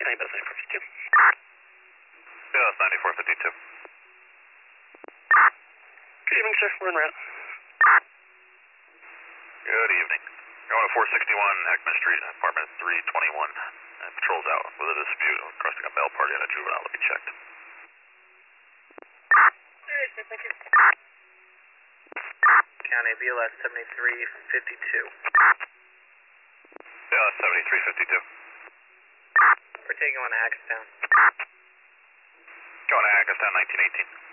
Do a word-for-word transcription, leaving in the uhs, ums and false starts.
Yeah, bus ninety-four fifty-two. Yeah, that's ninety-four fifty-two. Good evening, sir. We're en route. Good evening. Going to four sixty-one Heckman Street, apartment three twenty-one. And patrol's out with a dispute crossing a bail party and a juvenile to be checked. Thank you. County B L S seventy-three fifty-two. Yeah, seventy-three fifty-two. We're taking one to Hackettstown. Going to Hackettstown, nineteen eighteen.